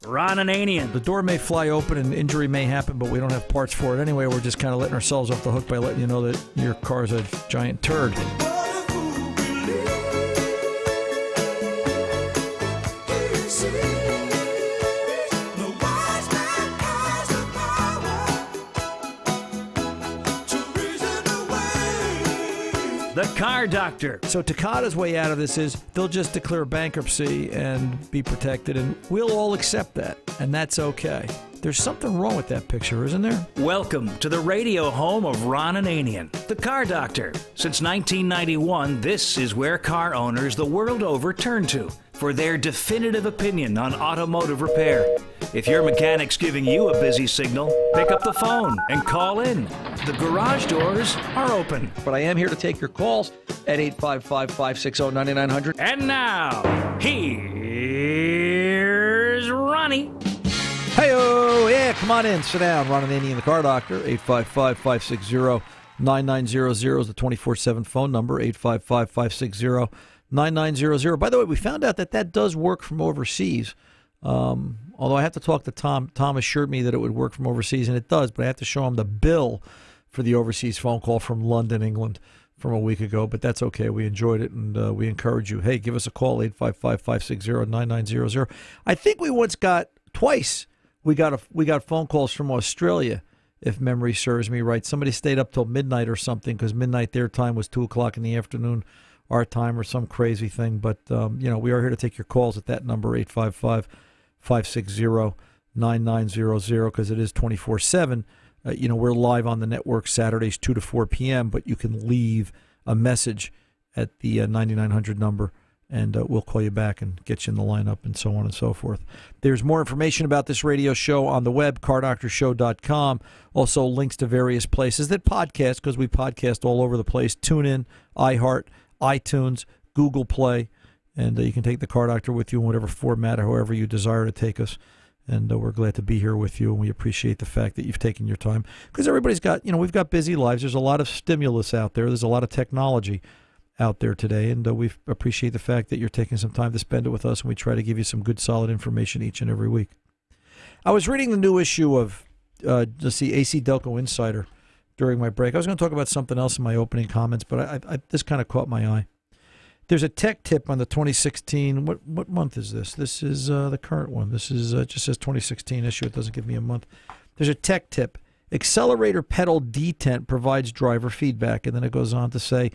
Ron Ananian. The door may fly open and injury may happen, but we don't have parts for it anyway. We're just kind of letting ourselves off the hook by letting you know that your car's a giant turd. The Car Doctor. So Takata's way out of this is they'll just declare bankruptcy and be protected, and we'll all accept that, and that's okay. There's something wrong with that picture, isn't there? Welcome to the radio home of Ron Ananian, the Car Doctor. Since 1991, this is where car owners the world over turn to for their definitive opinion on automotive repair. If your mechanic's giving you a busy signal, pick up the phone and call in. The garage doors are open. But I am here to take your calls at 855-560-9900. And now, here's Ronnie. Hey-oh, yeah, come on in, sit down. Ron Ananian, the Car Doctor, 855-560-9900 is the 24/7 phone number, 855-560-9900. By the way, we found out that does work from overseas. Although I have to talk to Tom. Tom assured me that it would work from overseas, and it does, but I have to show him the bill for the overseas phone call from London, England, from a week ago. But that's okay. We enjoyed it, and we encourage you. Hey, give us a call, 855-560-9900. I think we once got twice. We got phone calls from Australia, if memory serves me right. Somebody stayed up till midnight or something because midnight their time was 2 o'clock in the afternoon, our time, or some crazy thing. But, we are here to take your calls at that number, 855-560-9900, because it is 24/7. We're live on the network Saturdays 2 to 4 p.m., but you can leave a message at the 9900 number, and we'll call you back and get you in the lineup and so on and so forth. There's more information about this radio show on the web, cardoctorshow.com. Also links to various places that podcast, because we podcast all over the place. TuneIn, iHeart, iTunes, Google Play, and you can take the Car Doctor with you in whatever format or however you desire to take us. And we're glad to be here with you, and we appreciate the fact that you've taken your time. Because everybody's got, we've got busy lives. There's a lot of stimulus out there. There's a lot of technology out there today, and we appreciate the fact that you're taking some time to spend it with us, and we try to give you some good, solid information each and every week. I was reading the new issue of, AC Delco Insider during my break. I was going to talk about something else in my opening comments, but this kind of caught my eye. There's a tech tip on the 2016, what month is this? This is the current one. This is just says 2016 issue. It doesn't give me a month. There's a tech tip. Accelerator pedal detent provides driver feedback. And then it goes on to say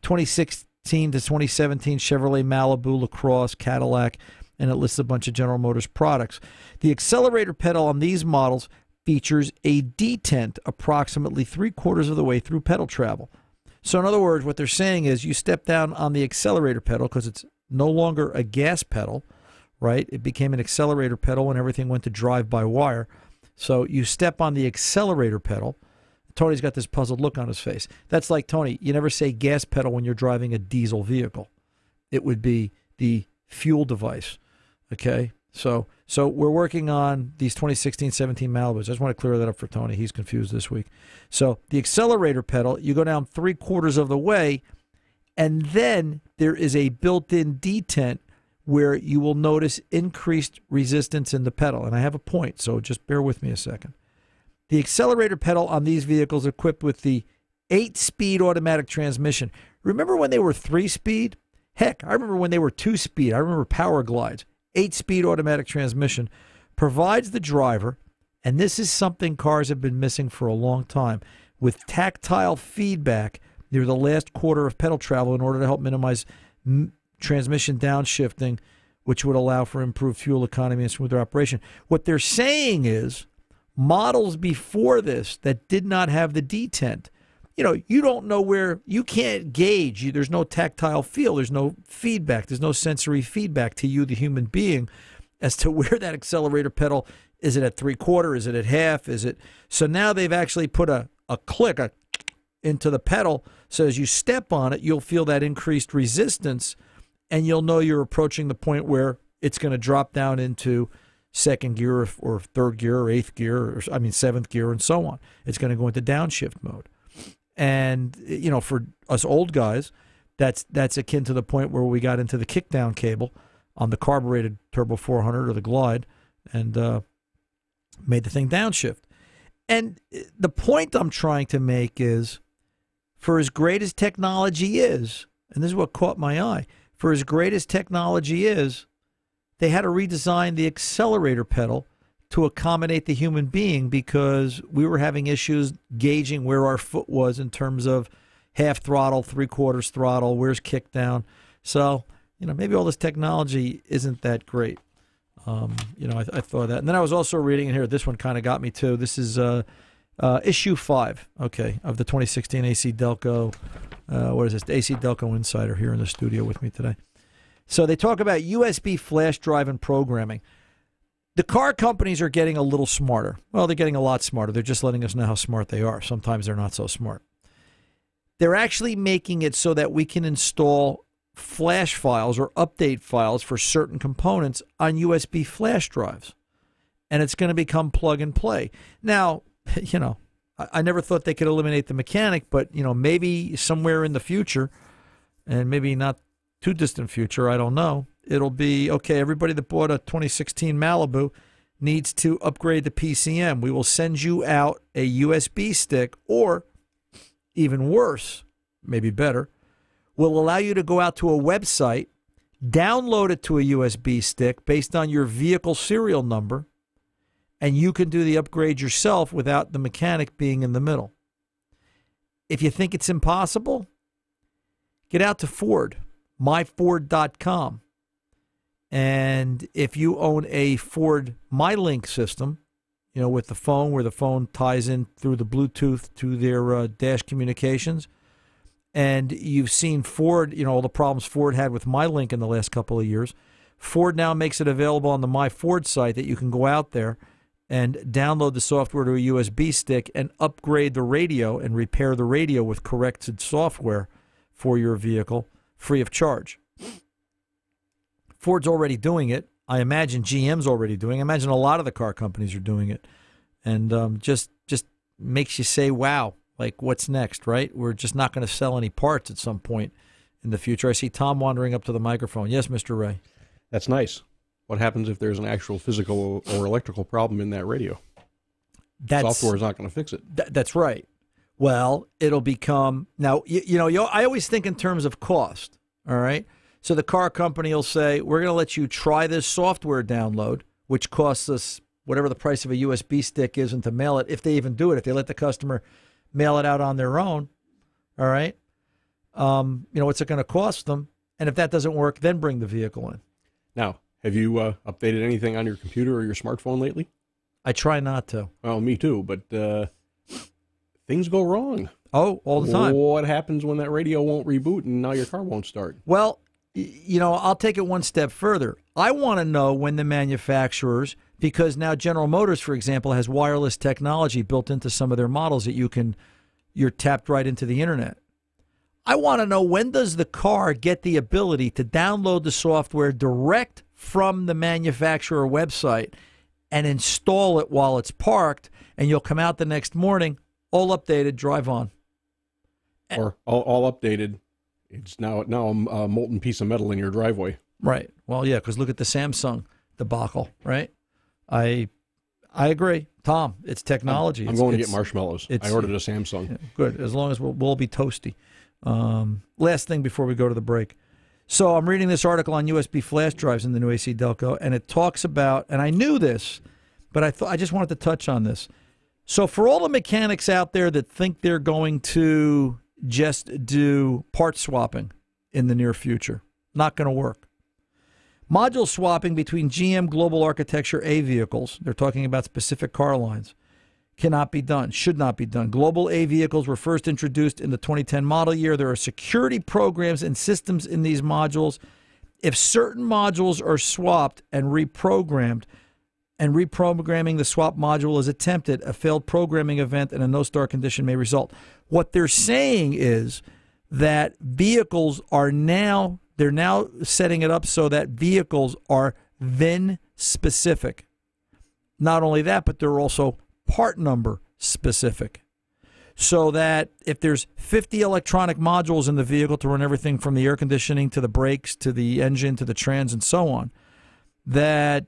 2016 to 2017 Chevrolet Malibu, LaCrosse, Cadillac, and it lists a bunch of General Motors products. The accelerator pedal on these models features a detent approximately 3/4 of the way through pedal travel. So in other words, what they're saying is you step down on the accelerator pedal because it's no longer a gas pedal, right? It became an accelerator pedal when everything went to drive-by-wire. So you step on the accelerator pedal. Tony's got this puzzled look on his face. That's like, Tony, you never say gas pedal when you're driving a diesel vehicle. It would be the fuel device, okay? So we're working on these 2016-17 Malibus. I just want to clear that up for Tony. He's confused this week. So the accelerator pedal, you go down 3/4 of the way, and then there is a built-in detent where you will notice increased resistance in the pedal. And I have a point, so just bear with me a second. The accelerator pedal on these vehicles are equipped with the 8-speed automatic transmission. Remember when they were 3-speed? Heck, I remember when they were 2-speed. I remember Power Glides. 8-speed automatic transmission provides the driver, and this is something cars have been missing for a long time, with tactile feedback near the last quarter of pedal travel in order to help minimize transmission downshifting, which would allow for improved fuel economy and smoother operation. What they're saying is models before this that did not have the detent, you don't know where, you can't gauge. There's no tactile feel. There's no feedback. There's no sensory feedback to you, the human being, as to where that accelerator pedal, is it at 3/4? Is it at half? So now they've actually put a click into the pedal. So as you step on it, you'll feel that increased resistance, and you'll know you're approaching the point where it's going to drop down into second gear or third gear or eighth gear, seventh gear, and so on. It's going to go into downshift mode. And, for us old guys, that's akin to the point where we got into the kickdown cable on the carbureted Turbo 400 or the Glide, and made the thing downshift. And the point I'm trying to make is, for as great as technology is, and this is what caught my eye, for as great as technology is, they had to redesign the accelerator pedal to accommodate the human being because we were having issues gauging where our foot was in terms of half throttle, 3/4 throttle, where's kick down. So, maybe all this technology isn't that great. I thought that. And then I was also reading in here, this one kind of got me too. This is issue 5, of the 2016 AC Delco. What is this? The AC Delco Insider here in the studio with me today. So they talk about USB flash drive and programming. The car companies are getting a little smarter. Well, they're getting a lot smarter. They're just letting us know how smart they are. Sometimes they're not so smart. They're actually making it so that we can install flash files or update files for certain components on USB flash drives. And it's going to become plug and play. Now, I never thought they could eliminate the mechanic, but, maybe somewhere in the future, and maybe not too distant future, I don't know, it'll be, okay, everybody that bought a 2016 Malibu needs to upgrade the PCM. We will send you out a USB stick, or even worse, maybe better, will allow you to go out to a website, download it to a USB stick based on your vehicle serial number, and you can do the upgrade yourself without the mechanic being in the middle. If you think it's impossible, get out to Ford, myford.com. And if you own a Ford MyLink system, with the phone, where the phone ties in through the Bluetooth to their dash communications, and you've seen Ford, all the problems Ford had with MyLink in the last couple of years, Ford now makes it available on the MyFord site that you can go out there and download the software to a USB stick and upgrade the radio and repair the radio with corrected software for your vehicle free of charge. Ford's already doing it. I imagine GM's already doing it. I imagine a lot of the car companies are doing it. And just makes you say, wow, like what's next, right? We're just not going to sell any parts at some point in the future. I see Tom wandering up to the microphone. Yes, Mr. Ray. That's nice. What happens if there's an actual physical or electrical problem in that radio? Software is not going to fix it. That's right. Well, it'll become now. I always think in terms of cost. All right. So the car company will say, we're going to let you try this software download, which costs us whatever the price of a USB stick is, and to mail it, if they even do it, if they let the customer mail it out on their own. All right. What's it going to cost them? And if that doesn't work, then bring the vehicle in. Now, have you updated anything on your computer or your smartphone lately? I try not to. Well, me too, but things go wrong. Oh, all the time. What happens when that radio won't reboot and now your car won't start? Well, I'll take it one step further. I want to know when the manufacturers, because now General Motors, for example, has wireless technology built into some of their models that you're tapped right into the internet. I want to know, when does the car get the ability to download the software direct from the manufacturer website and install it while it's parked, and you'll come out the next morning, all updated, drive on. Or all updated. It's now a molten piece of metal in your driveway. Right. Well, yeah, because look at the Samsung debacle, right? I agree. Tom, it's technology. I'm going to get marshmallows. I ordered a Samsung. Yeah, good, as long as we'll be toasty. Last thing before we go to the break. So I'm reading this article on USB flash drives in the new AC Delco, and it talks about, and I knew this, but I just wanted to touch on this. So for all the mechanics out there that think they're going to just do part swapping in the near future, not going to work. Module swapping between GM Global Architecture A vehicles, they're talking about specific car lines, cannot be done, should not be done. Global A vehicles were first introduced in the 2010 model year. There are security programs and systems in these modules. If certain modules are swapped and reprogrammed, and reprogramming the swap module is attempted, a failed programming event and a no-start condition may result. What they're saying is that vehicles are they're now setting it up so that vehicles are VIN specific. Not only that, but they're also part number specific. So that if there's 50 electronic modules in the vehicle to run everything from the air conditioning to the brakes to the engine to the trans and so on, that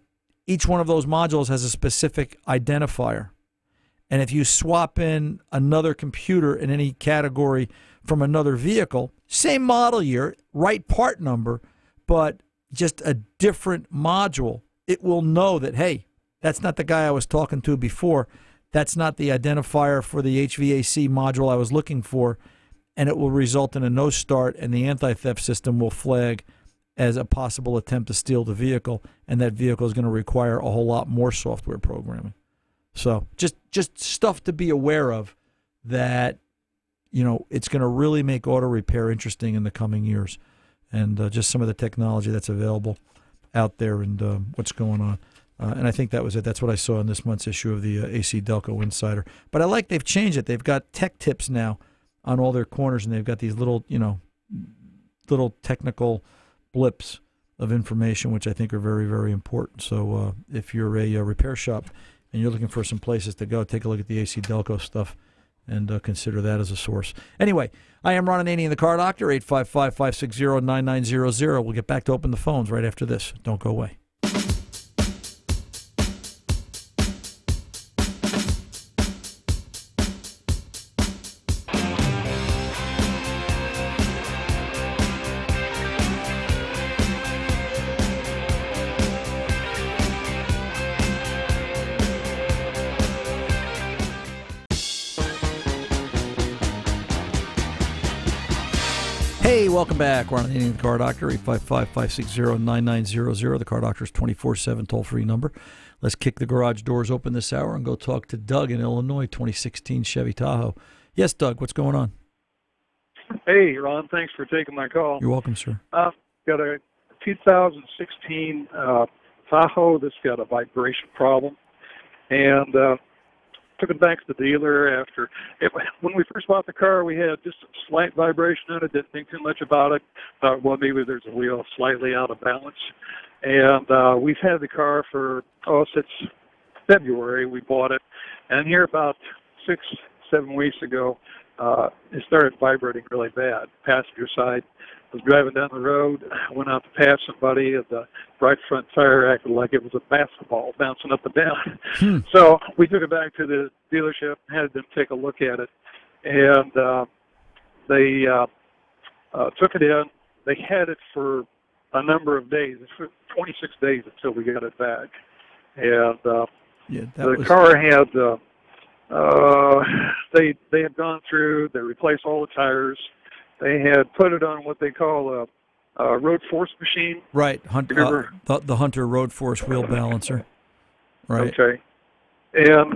each one of those modules has a specific identifier. And if you swap in another computer in any category from another vehicle, same model year, right part number, but just a different module, it will know that, hey, that's not the guy I was talking to before. That's not the identifier for the HVAC module I was looking for. And it will result in a no start, and the anti-theft system will flag as a possible attempt to steal the vehicle, and that vehicle is going to require a whole lot more software programming. So just stuff to be aware of that, it's going to really make auto repair interesting in the coming years, and just some of the technology that's available out there and what's going on. And I think that was it. That's what I saw in this month's issue of the AC Delco Insider. But I like they've changed it. They've got tech tips now on all their corners, and they've got these little technical blips of information, which I think are very, very important. So if you're a repair shop and you're looking for some places to go, take a look at the AC Delco stuff and consider that as a source. Anyway, I am Ron Ananian, the Car Doctor, 855-560-9900. We'll get back to open the phones right after this. Don't go away. Hey, welcome back. Ron Ananian, the Car Doctor, 855-560-9900. The Car Doctor's 24/7 toll-free number. Let's kick the garage doors open this hour and go talk to Doug in Illinois, 2016 Chevy Tahoe. Yes, Doug, what's going on? Hey, Ron, thanks for taking my call. You're welcome, sir. Got a 2016 Tahoe that's got a vibration problem, and took it back to the dealer after when we first bought the car. We had just a slight vibration on it. Didn't think too much about it. Thought, well, maybe there's a wheel slightly out of balance. And we've had the car since February. We bought it, and here about 6-7 weeks ago, it started vibrating really bad. Passenger side. I was driving down the road, went out to pass somebody, and the right front tire acted like it was a basketball bouncing up and down. So we took it back to the dealership, had them take a look at it, and they took it in. They had it for a number of days, for 26 days until we got it back. And the car had, they had gone through, they replaced all the tires. They had put it on what they call a road force machine. Right, the Hunter road force wheel balancer. Right. Okay. And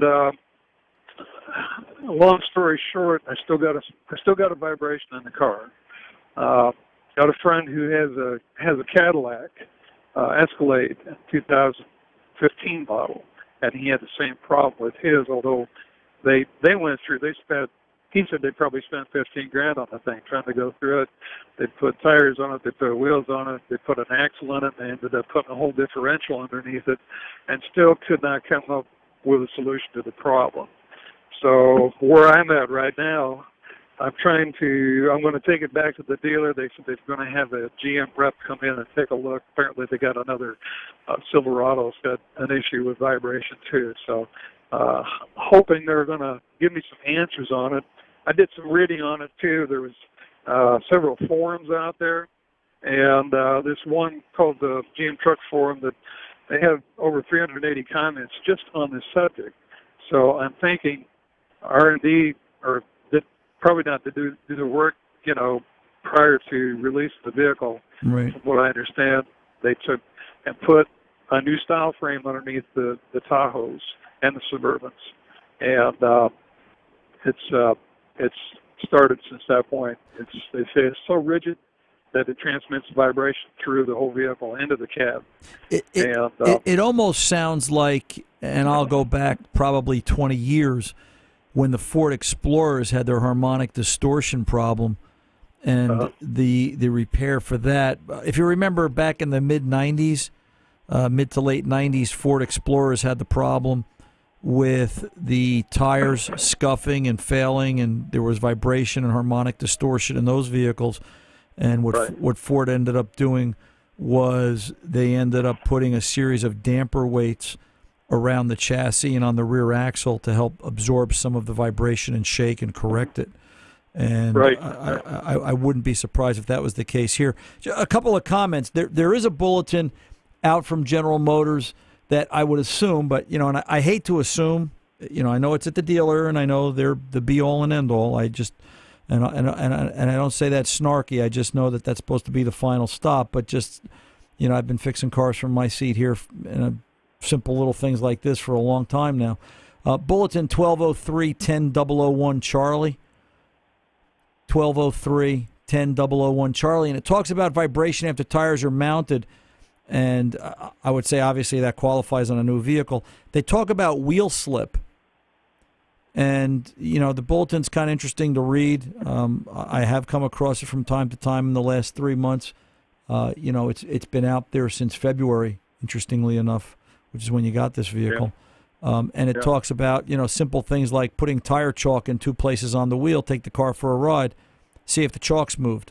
long story short, I still got a vibration in the car. Got a friend who has a Cadillac Escalade 2015 model, and he had the same problem with his. Although they went through, he said they probably spent $15,000 on the thing trying to go through it. They put tires on it, they put wheels on it, they put an axle in it, and they ended up putting a whole differential underneath it, and still could not come up with a solution to the problem. So where I'm at right now, I'm going to take it back to the dealer. They said they're going to have a GM rep come in and take a look. Apparently they got another Silverado's got an issue with vibration too. So hoping they're going to give me some answers on it. I did some reading on it too. There was several forums out there, and this one called the GM Truck Forum that they have over 380 comments just on this subject. So I'm thinking R&D probably not to do the work, prior to release the vehicle. Right. From what I understand, they took and put a new style frame underneath the Tahoes and the Suburbans, and it's started since that point. They say it's so rigid that it transmits vibration through the whole vehicle into the cab. It almost sounds like, and I'll go back probably 20 years, when the Ford Explorers had their harmonic distortion problem, and the repair for that. If you remember back in the mid-90s, mid to late 90s, Ford Explorers had the problem with the tires scuffing and failing, and there was vibration and harmonic distortion in those vehicles. And what Ford ended up doing was they ended up putting a series of damper weights around the chassis and on the rear axle to help absorb some of the vibration and shake and correct it. And right. I wouldn't be surprised if that was the case here. A couple of comments. There is a bulletin out from General Motors that I would assume, but, you know, and I hate to assume, you know, I know it's at the dealer and I know they're the be-all and end-all. I just, and I don't say that snarky. I just know that that's supposed to be the final stop. But just, you know, I've been fixing cars from my seat here and simple little things like this for a long time now. Bulletin 1203-10-001 Charlie. 1203-10-001 Charlie. And it talks about vibration after tires are mounted. And I would say, obviously, that qualifies on a new vehicle. They talk about wheel slip. And, you know, the bulletin's kind of interesting to read. I have come across it from time to time in the last 3 months. You know, it's been out there since February, interestingly enough, which is when you got this vehicle. Yeah. And it talks about, you know, simple things like putting tire chalk in two places on the wheel, take the car for a ride, see if the chalk's moved.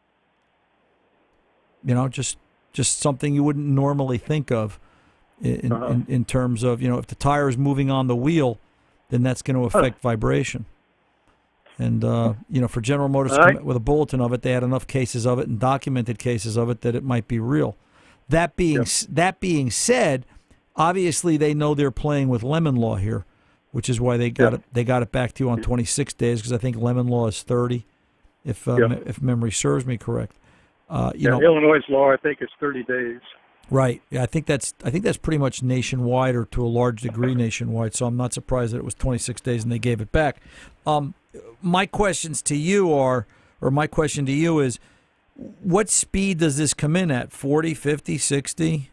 You know, just something you wouldn't normally think of in terms of, you know, if the tire is moving on the wheel, then that's going to affect vibration. And, you know, for General Motors to come with a bulletin of it, they had enough cases of it and documented cases of it that it might be real. That being said, obviously they know they're playing with lemon law here, which is why they got it back to you on 26 days, because I think lemon law is 30, if memory serves me correct. You know, Illinois' law, I think, is 30 days. Right. Yeah, I think that's pretty much nationwide, or to a large degree nationwide. So I'm not surprised that it was 26 days and they gave it back. My questions to you my question to you is, what speed does this come in at? 40, 50, 60?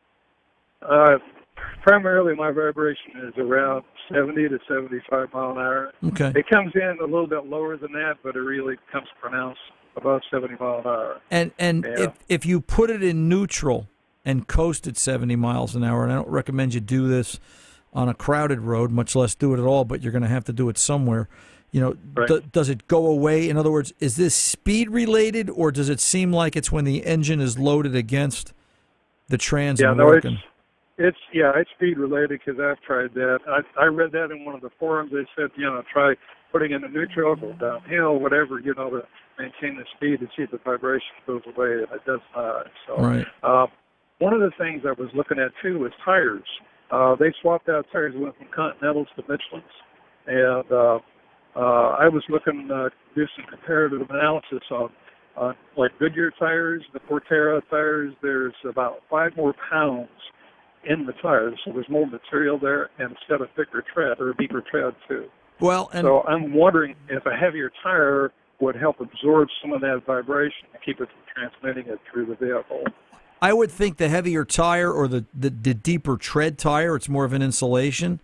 Primarily, my vibration is around 70 to 75 mile an hour. Okay. It comes in a little bit lower than that, but it really comes pronounced above 70 mile an hour. And if you put it in neutral and coast at 70 miles an hour, and I don't recommend you do this on a crowded road, much less do it at all, but you're going to have to do it somewhere. You know, right. Does it go away? In other words, is this speed related, or does it seem like it's when the engine is loaded against the trans and working? It's speed related, because I've tried that. I read that in one of the forums. They said, you know, try putting in a neutral, go downhill, whatever, you know, to maintain the speed to see if the vibration goes away, and it does not. So, right. One of the things I was looking at too was tires. They swapped out tires, went from Continentals to Michelin's, and I was looking to do some comparative analysis on like Goodyear tires, the Forterra tires. There's about 5 more pounds in the tires, so there's more material there, and it's got a thicker tread, or a deeper tread too. Well, so I'm wondering if a heavier tire would help absorb some of that vibration and keep it from transmitting it through the vehicle. I would think the heavier tire, or the deeper tread tire, it's more of an insulation.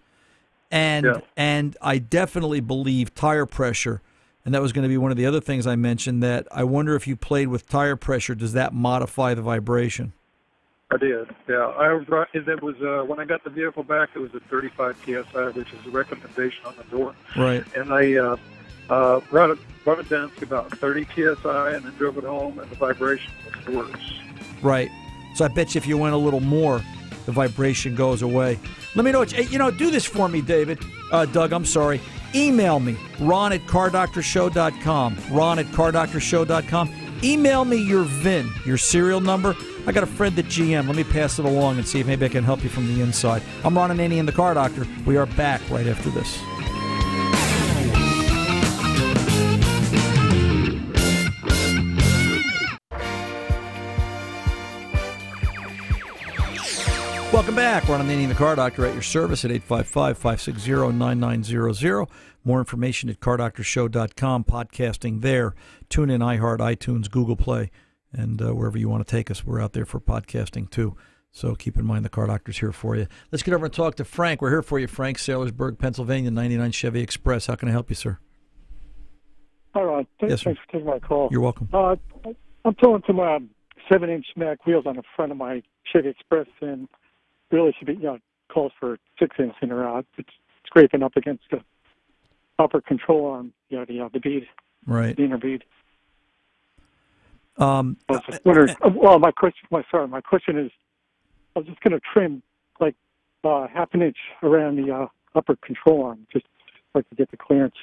And I definitely believe tire pressure, and that was going to be one of the other things I mentioned, that I wonder if you played with tire pressure, does that modify the vibration? I did, yeah. It was when I got the vehicle back, it was at 35 PSI, which is the recommendation on the door. Right. And I brought it down to about 30 PSI, and then drove it home, and the vibration was worse. Right. So I bet you if you went a little more, the vibration goes away. Let me know. Do this for me, David. Doug, I'm sorry. Email me, ron@cardoctorshow.com. ron@cardoctorshow.com. Email me your VIN, your serial number. I got a friend at GM. Let me pass it along and see if maybe I can help you from the inside. I'm Ron Ananian, the Car Doctor. We are back right after this. Welcome back. Ron Ananian, the Car Doctor, at your service at 855-560-9900. More information at cardoctorshow.com, podcasting there. Tune in, iHeart, iTunes, Google Play, and wherever you want to take us. We're out there for podcasting, too. So keep in mind the Car Doctor's here for you. Let's get over and talk to Frank. We're here for you, Frank, Saylorsburg, Pennsylvania, 99 Chevy Express. How can I help you, sir? Hi, Ron. Thanks for taking my call. You're welcome. I'm throwing some 7-inch Mack wheels on the front of my Chevy Express, and really should be, calls for 6-inch in or out. It's scraping up against the upper control arm, the bead, right, the inner bead. I was just wondering. Well, my question is, I was just going to trim like half an inch around the upper control arm, just like to get the clearance.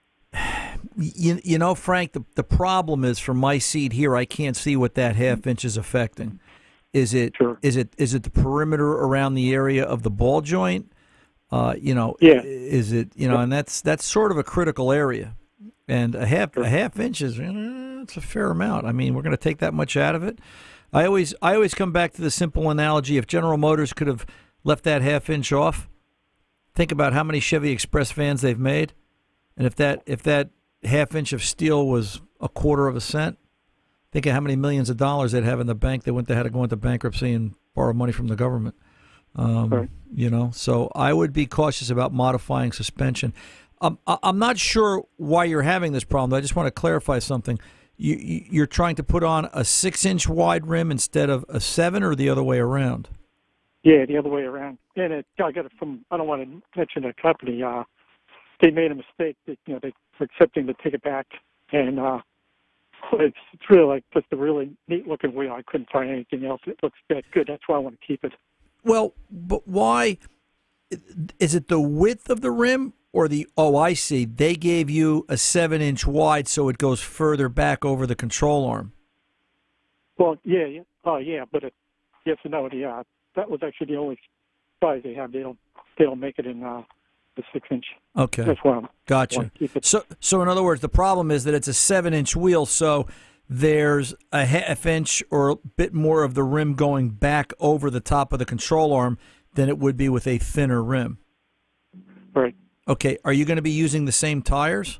You know, Frank, the problem is from my seat here, I can't see what that half inch is affecting. Is it Sure. is it the perimeter around the area of the ball joint? Yeah. Is it and that's sort of a critical area, and a half inch is it's a fair amount. I mean, we're going to take that much out of it. I always come back to the simple analogy: if General Motors could have left that half inch off, think about how many Chevy Express vans they've made, and if that half inch of steel was a quarter of a cent, think of how many millions of dollars they'd have in the bank. They wouldn't have had to go into bankruptcy and borrow money from the government. Right. So I would be cautious about modifying suspension. I'm not sure why you're having this problem. I just want to clarify something. You're trying to put on a 6-inch wide rim instead of a 7, or the other way around? Yeah, the other way around. And I got it from, I don't want to mention the company. They made a mistake. They were accepting to take it back. And it's really like just a really neat looking wheel. I couldn't find anything else that looks that good. That's why I want to keep it. Well, but why? Is it the width of the rim or the, I see. They gave you a 7-inch wide so it goes further back over the control arm. Well, yeah. Yeah, but yes and no. That was actually the only size they have. They don't make it in the 6-inch. Okay. That's why Gotcha. So in other words, the problem is that it's a 7-inch wheel, so there's a half inch or a bit more of the rim going back over the top of the control arm than it would be with a thinner rim. Right. Okay. Are you going to be using the same tires?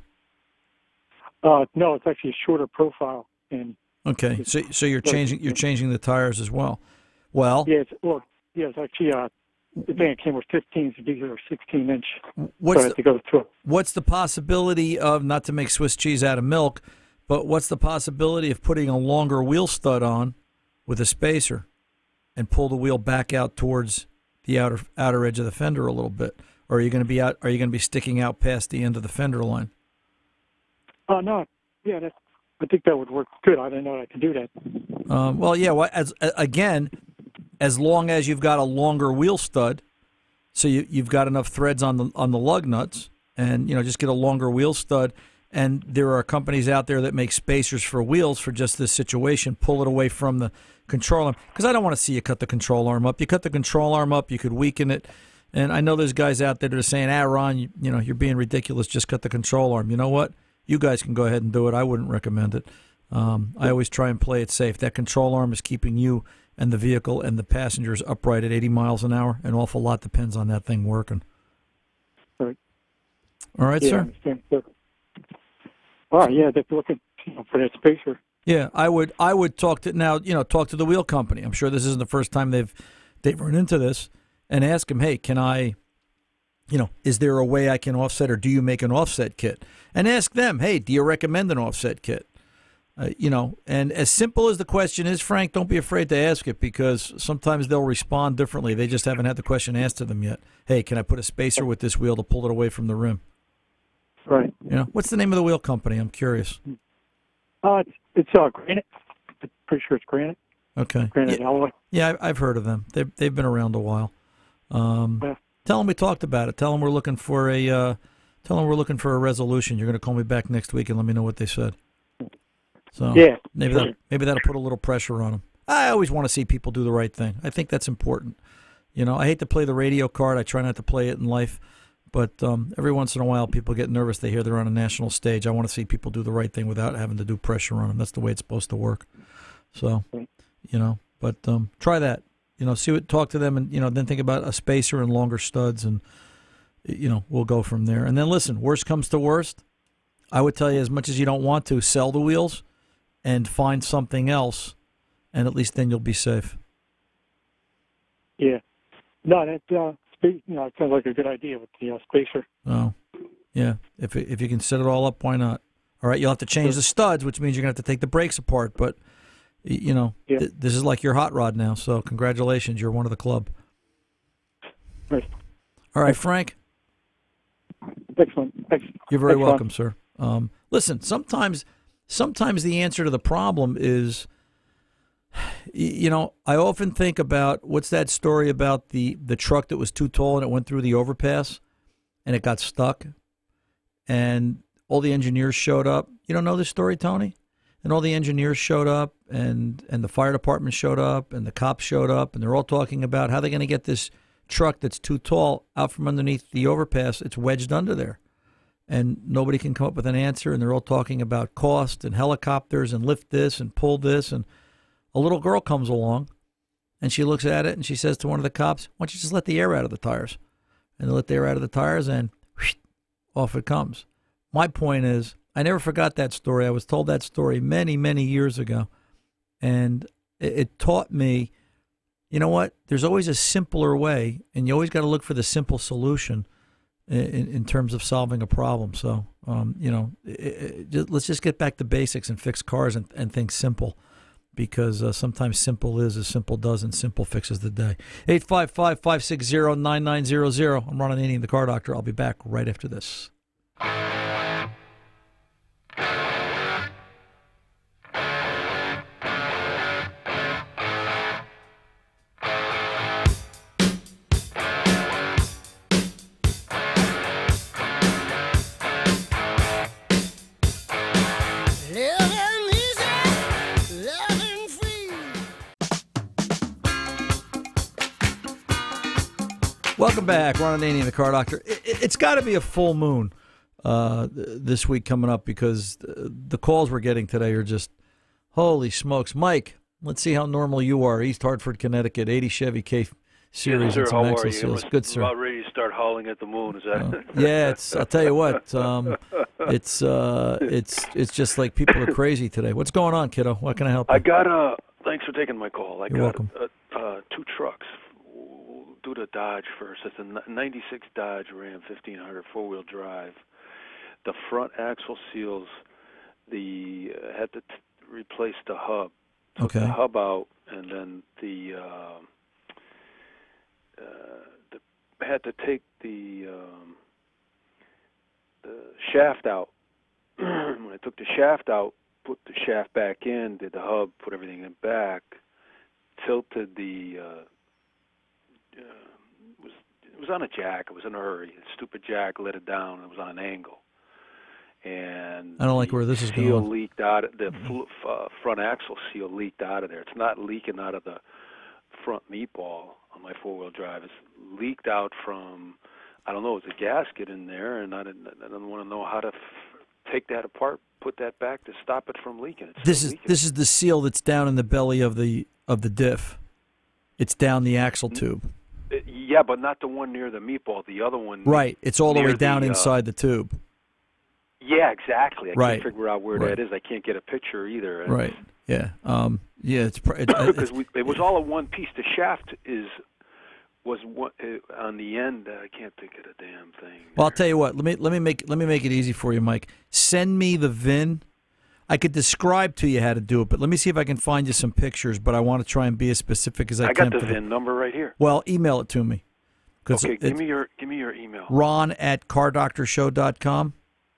No, it's actually a shorter profile. And okay. So you're changing the tires as well. Well. Yeah. It's actually the van came with 15s. These are 16-inch. What's the possibility of, not to make Swiss cheese out of milk, but what's the possibility of putting a longer wheel stud on with a spacer and pull the wheel back out towards the outer edge of the fender a little bit? Or are you going to be sticking out past the end of the fender line? No. Yeah, I think that would work good. I didn't know I could do that. As long as you've got a longer wheel stud, so you've got enough threads on the lug nuts, and just get a longer wheel stud. And there are companies out there that make spacers for wheels for just this situation. Pull it away from the control arm, because I don't want to see you cut the control arm up. You cut the control arm up, you could weaken it. And I know there's guys out there that are saying, Ron, you're being ridiculous. Just cut the control arm. You know what? You guys can go ahead and do it. I wouldn't recommend it. I always try and play it safe. That control arm is keeping you and the vehicle and the passengers upright at 80 miles an hour. An awful lot depends on that thing working. Right. All right, sir? I understand. All right, yeah, they're looking for that spacer. Yeah, I would talk to the wheel company. I'm sure this isn't the first time they've run into this, and ask them, hey, can I, is there a way I can offset, or do you make an offset kit? And ask them, hey, do you recommend an offset kit? And as simple as the question is, Frank, don't be afraid to ask it, because sometimes they'll respond differently. They just haven't had the question asked to them yet. Hey, can I put a spacer with this wheel to pull it away from the rim? Right. What's the name of the wheel company? I'm curious. It's Granite. I'm pretty sure it's Granite. Okay. Granite Alloy. Yeah, I've heard of them. They've been around a while. Yeah. Tell them we talked about it. Tell them we're looking for a resolution. You're going to call me back next week and let me know what they said. So yeah, maybe that'll put a little pressure on them. I always want to see people do the right thing. I think that's important. I hate to play the radio card. I try not to play it in life. But every once in a while, people get nervous. They hear they're on a national stage. I want to see people do the right thing without having to do pressure on them. That's the way it's supposed to work. So, but try that. Talk to them, and then think about a spacer and longer studs, and we'll go from there. And then listen, worst comes to worst, I would tell you, as much as you don't want to, sell the wheels and find something else, and at least then you'll be safe. Yeah. No, that it sounds like a good idea with the spacer. Oh, yeah. If you can set it all up, why not? All right, you'll have to change the studs, which means you're going to have to take the brakes apart. But, this is like your hot rod now, so congratulations. You're one of the club. Right. All right, Frank. Excellent. Thanks. You're very welcome, sir. Listen, sometimes sometimes the answer to the problem is, I often think about, what's that story about the truck that was too tall and it went through the overpass and it got stuck and all the engineers showed up. You don't know this story, Tony? And all the engineers showed up and the fire department showed up and the cops showed up and they're all talking about how they're going to get this truck that's too tall out from underneath the overpass. It's wedged under there. And nobody can come up with an answer, and they're all talking about cost and helicopters and lift this and pull this. And a little girl comes along, and she looks at it, and she says to one of the cops, why don't you just let the air out of the tires? And they let the air out of the tires, and whoosh, off it comes. My point is, I never forgot that story. I was told that story many, many years ago, and it taught me, you know what, there's always a simpler way, and you always got to look for the simple solution in terms of solving a problem. So, let's just get back to basics and fix cars and think simple, because sometimes simple is as simple does, and simple fixes the day. 855-560-9900. I'm Ron Ananian, the Car Doctor. I'll be back right after this. Welcome back. Ron Ananian, the Car Doctor. It's got to be a full moon this week coming up, because the calls we're getting today are just, holy smokes. Mike, let's see how normal you are. East Hartford, Connecticut, 80 Chevy K Series. Yes, sir. And some How Axle are you? seals. Good, sir. About ready to start hauling at the moon, is that? Yeah, I'll tell you what. It's just like people are crazy today. What's going on, kiddo? What can I help you? Thanks for taking my call. You're welcome. Two trucks. Do the Dodge first. It's a 96 Dodge Ram 1500 four-wheel drive. The front axle seals, had to replace the hub. Took the hub out, and then had to take the shaft out. When I took the shaft out, put the shaft back in, did the hub, put everything in back, tilted the it was on a jack. It was in a hurry. A stupid jack let it down. It was on an angle. And I don't like where this is going. The seal leaked out. The front axle seal leaked out of there. It's not leaking out of the front meatball on my four-wheel drive. It's leaked out from, I don't know, it's a gasket in there, and I don't want to know how to take that apart, put that back to stop it from leaking. This is the seal that's down in the belly of the diff. It's down the axle tube. Yeah, but not the one near the meatball. The other one. Right. It's all the way down inside the tube. Yeah, exactly. I can't figure out where that is. I can't get a picture either. Right. Yeah. It's because it was all in one piece. The shaft was one, on the end. I can't think of the damn thing. Well, I'll tell you what. Let me make it easy for you, Mike. Send me the VIN. I could describe to you how to do it, but let me see if I can find you some pictures. But I want to try and be as specific as I can. I got the VIN number right here. Well, email it to me. Okay, give me your email. Ron@cardoctorshow.com.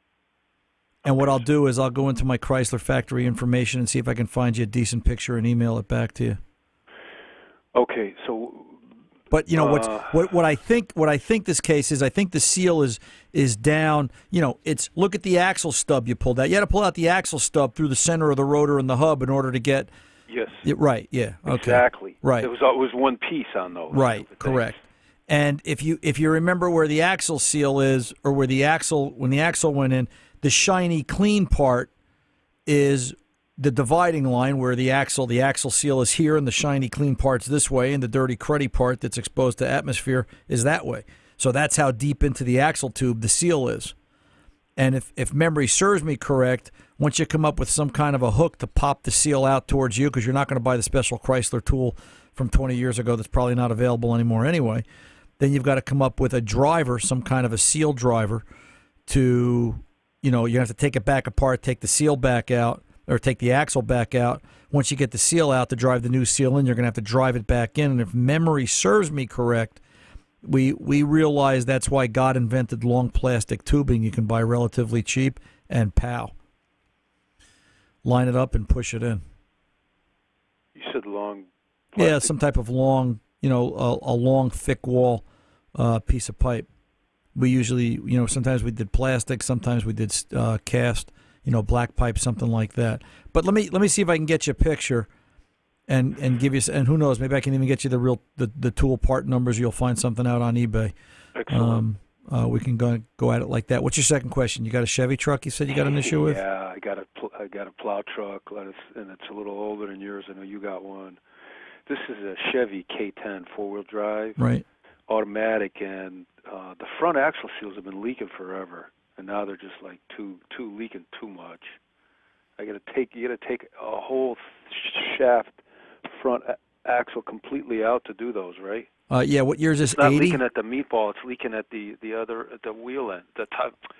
And what I'll do is I'll go into my Chrysler factory information and see if I can find you a decent picture and email it back to you. Okay, so. But you know what I think this case is, I think the seal is down. You know, it's, look at the axle stub you pulled out. You had to pull out the axle stub through the center of the rotor and the hub in order to get. Yes. Right. Yeah. Okay. Exactly. Right. It was one piece on those. Right. Correct. And if you remember where the axle seal is, or where when the axle went in, the shiny clean part is the dividing line where the axle seal is here, and the shiny clean part's this way, and the dirty cruddy part that's exposed to atmosphere is that way. So that's how deep into the axle tube the seal is. And if memory serves me correct, once you come up with some kind of a hook to pop the seal out towards you, because you're not going to buy the special Chrysler tool from 20 years ago that's probably not available anymore anyway, then you've got to come up with a driver, some kind of a seal driver to, you have to take it back apart, take the seal back out, or take the axle back out. Once you get the seal out to drive the new seal in, you're going to have to drive it back in. And if memory serves me correct, we realize that's why God invented long plastic tubing you can buy relatively cheap, and pow. line it up, and push it in. You said long. Yeah, some type of long, a long, thick wall piece of pipe. We usually, sometimes we did plastic, sometimes we did cast, black pipe, something like that. But let me see if I can get you a picture, and give you, and who knows, maybe I can even get you the tool part numbers. You'll find something out on eBay. Excellent. We can go at it like that. What's your second question? You got a Chevy truck? You said you got an issue with? Yeah, I got a plow truck, and it's a little older than yours. I know you got one. This is a Chevy K10 four-wheel drive, right? Automatic, and the front axle seals have been leaking forever, and now they're just like leaking too much. You got to take a whole shaft front axle completely out to do those, right? Yeah. What year is this? It's not 80? leaking at the meatball. It's leaking at the wheel end, the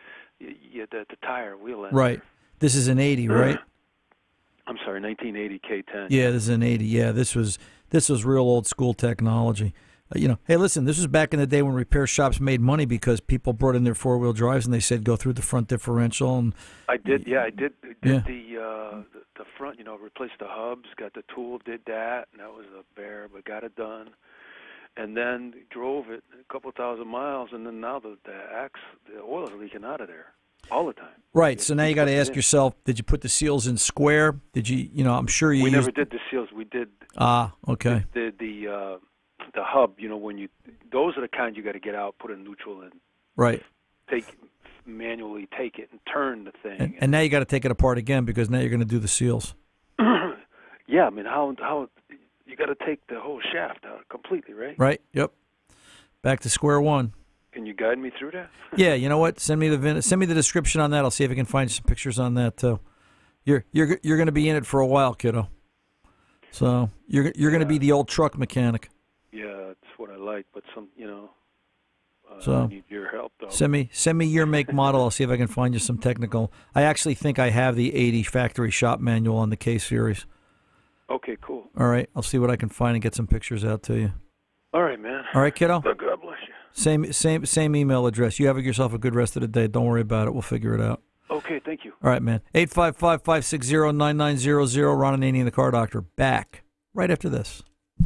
tire wheel end. Right. This is an 80, right? I'm sorry, 1980 K10. Yeah, this is an 80. Yeah, this was real old school technology. Hey, listen, this was back in the day when repair shops made money because people brought in their four-wheel drives and they said go through the front differential. And I did. Yeah. The front, replaced the hubs, got the tool, did that, and that was a bear, but got it done. And then drove it a couple thousand miles, and then now the oil is leaking out of there all the time. Right. So now you got to ask yourself: did you put the seals in square? Did you? I'm sure you. We never did the seals. We did. Okay. The hub. Those are the kind you got to get out, put a neutral in. Right. Manually take it and turn the thing. And now you got to take it apart again because now you're going to do the seals. Yeah, I mean how you got to take the whole shaft out completely, right? Right. Yep. Back to square one. Can you guide me through that? Yeah. You know what? Send me the description on that. I'll see if I can find some pictures on that too. You're going to be in it for a while, kiddo. So you're going to be the old truck mechanic. Yeah, that's what I like, but so I need your help though. Send me your make model. I'll see if I can find you some technical. I actually think I have the 80 factory shop manual on the K series. Okay, cool. All right, I'll see what I can find and get some pictures out to you. All right, man. All right, kiddo. God bless you. Same email address. You have yourself a good rest of the day. Don't worry about it. We'll figure it out. Okay, thank you. All right, man. 855-560-9900. Ron Ananian, the Car Doctor. Back right after this.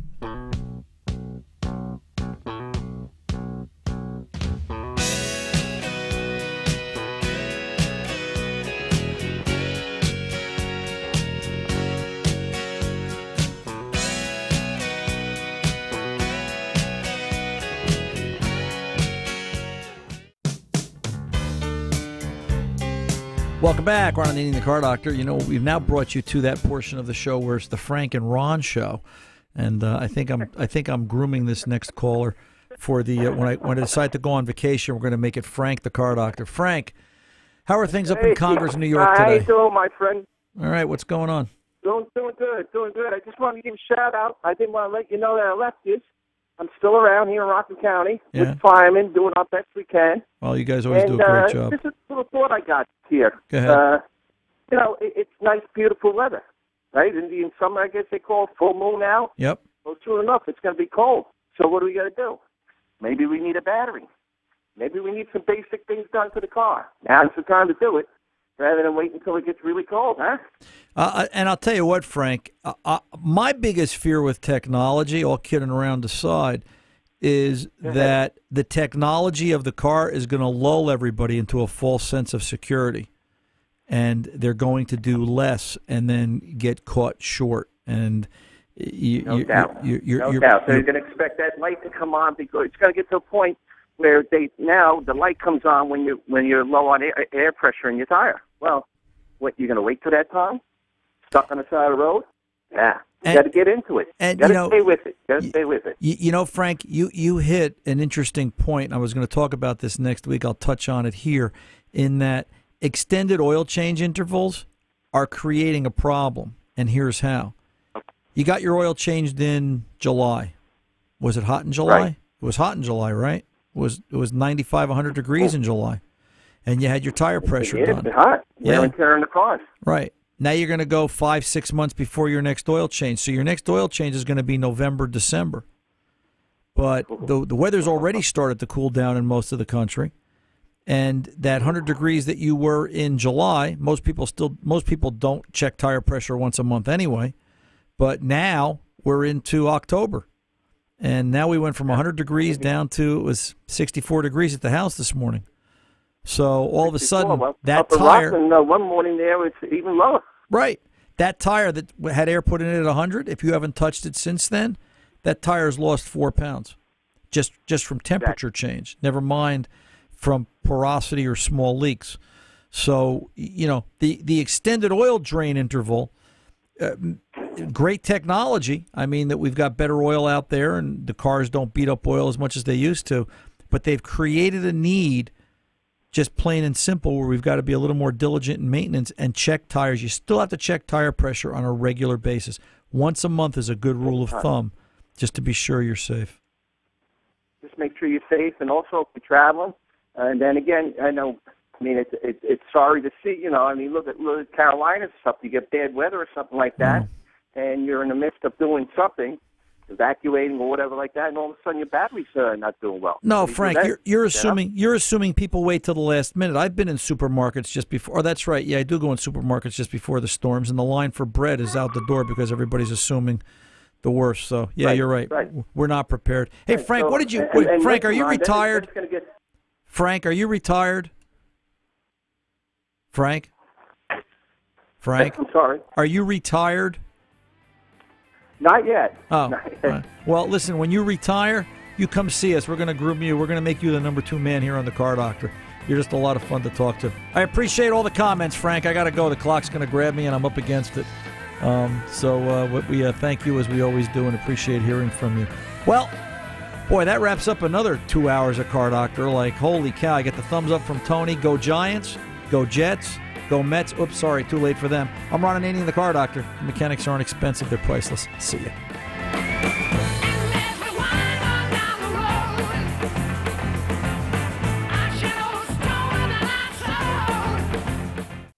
Welcome back, Ron Ananian, the Car Doctor. We've now brought you to that portion of the show where it's the Frank and Ron show, and I think I'm grooming this next caller for the when I decide to go on vacation, we're going to make it Frank, the Car Doctor. Frank, how are things up in Congress, New York today? How you doing, my friend? All right, what's going on? Doing good. I just wanted to give a shout out. I didn't want to let you know that I left you. I'm still around here in Rockland County with firemen, doing our best we can. Well, you guys always do a great job. This is a little thought I got here. Go ahead. It's nice, beautiful weather, right? In the summer, I guess they call it full moon now. Yep. Well, soon enough, it's going to be cold. So what do we got to do? Maybe we need a battery. Maybe we need some basic things done to the car. Now's the time to do it, rather than wait until it gets really cold, huh? And I'll tell you what, Frank, my biggest fear with technology, all kidding around aside, is that the technology of the car is going to lull everybody into a false sense of security, and they're going to do less and then get caught short. And no doubt. So you're going to expect that light to come on because it's going to get to a point where the light comes on when you're low on air pressure in your tire. Well, what, you're going to wait till that time? Stuck on the side of the road? Yeah. You got to get into it. And you got to stay with it. Stay with it. Frank, you hit an interesting point. I was going to talk about this next week. I'll touch on it here, in that extended oil change intervals are creating a problem, and here's how. You got your oil changed in July. Was it hot in July? Right. It was hot in July, right? It was 95, 100 degrees in July, and you had your tire pressure done. It's hot. Wear and tear in the cars. Right. Now you're going to go 5-6 months before your next oil change. So your next oil change is going to be November, December. But the weather's already started to cool down in most of the country. And that 100 degrees that you were in July, most people don't check tire pressure once a month anyway. But now we're into October. And now we went from 100 degrees down to, it was 64 degrees at the house this morning. So all of a sudden, that tire... one morning there, it's even lower. Right. That tire that had air put in it at 100, if you haven't touched it since then, that tire's lost 4 pounds just from temperature change. Never mind from porosity or small leaks. So, the extended oil drain interval, great technology. I mean, that we've got better oil out there and the cars don't beat up oil as much as they used to. But they've created a need, just plain and simple, where we've got to be a little more diligent in maintenance and check tires. You still have to check tire pressure on a regular basis. Once a month is a good rule of thumb, just to be sure you're safe. Just make sure you're safe, and also if you're traveling. And then again, it's sorry to see, look at Carolina stuff. You get bad weather or something like that, and you're in the midst of doing something, evacuating or whatever like that, and all of a sudden your battery's not doing well. No, Frank, you're assuming people wait till the last minute. I've been in supermarkets just before. Oh, that's right. Yeah, I do go in supermarkets just before the storms, and the line for bread is out the door because everybody's assuming the worst. So yeah, you're right. We're not prepared. Hey, Frank, what did you? Frank, are you retired? Frank, are you retired? Frank, I'm sorry. Are you retired? Not yet. Oh, not yet. Right. Well, listen, when you retire, you come see us. We're going to groom you. We're going to make you the number 2 man here on The Car Doctor. You're just a lot of fun to talk to. I appreciate all the comments, Frank. I got to go. The clock's going to grab me, and I'm up against it. We thank you as we always do and appreciate hearing from you. Well, boy, that wraps up another 2 hours of Car Doctor. Like, holy cow, I get the thumbs up from Tony. Go Giants, go Jets, go Mets. Oops, sorry, too late for them. I'm Ron Ananian, The Car Doctor. The mechanics aren't expensive. They're priceless. See ya.